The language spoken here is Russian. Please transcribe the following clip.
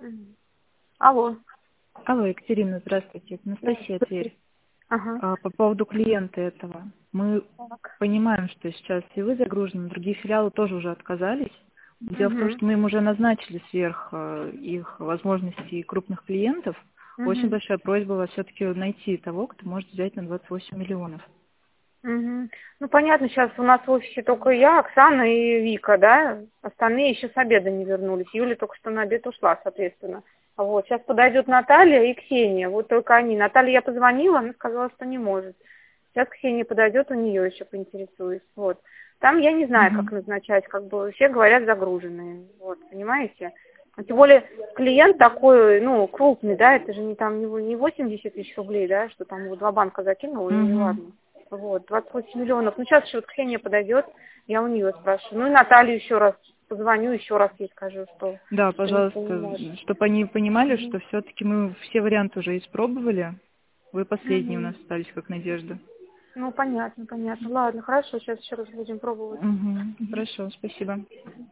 Мгм. Алло. Алло, Екатерина, здравствуйте. Это Анастасия Тверь. Ага. По поводу клиента этого. Мы Так. понимаем, что сейчас и вы загружены, другие филиалы тоже уже отказались. Дело в том, Угу. что мы им уже назначили сверх их возможностей крупных клиентов. Очень Угу. большая просьба вас все-таки найти того, кто может взять на 28 миллионов. Угу. Ну, понятно, сейчас у нас в офисе только я, Оксана и Вика, да? Остальные еще с обеда не вернулись. Юля только что на обед ушла, соответственно. Вот, сейчас подойдет Наталья и Ксения, вот только они. Наталья я позвонила, она сказала, что не может. Сейчас Ксения подойдет, у нее еще поинтересуюсь. Вот. Там я не знаю, как Мгм. назначать, как бы все говорят загруженные. Вот, понимаете? А тем более клиент такой, ну, крупный, да, это же не там не 80 тысяч рублей, да, что там его два банка закинула, и Мгм. ладно. Вот, 28 миллионов. Ну, сейчас еще вот Ксения подойдет, я у нее спрашиваю. Ну, и Наталью еще раз позвоню, еще раз ей скажу, Да, что никто не пожалуйста, может. чтобы они понимали, Мгм. что все-таки мы все варианты уже испробовали. Вы последние у нас Мгм. остались как надежда. Ну, понятно, понятно. Ладно, хорошо, сейчас еще раз будем пробовать. Угу. Хорошо, спасибо.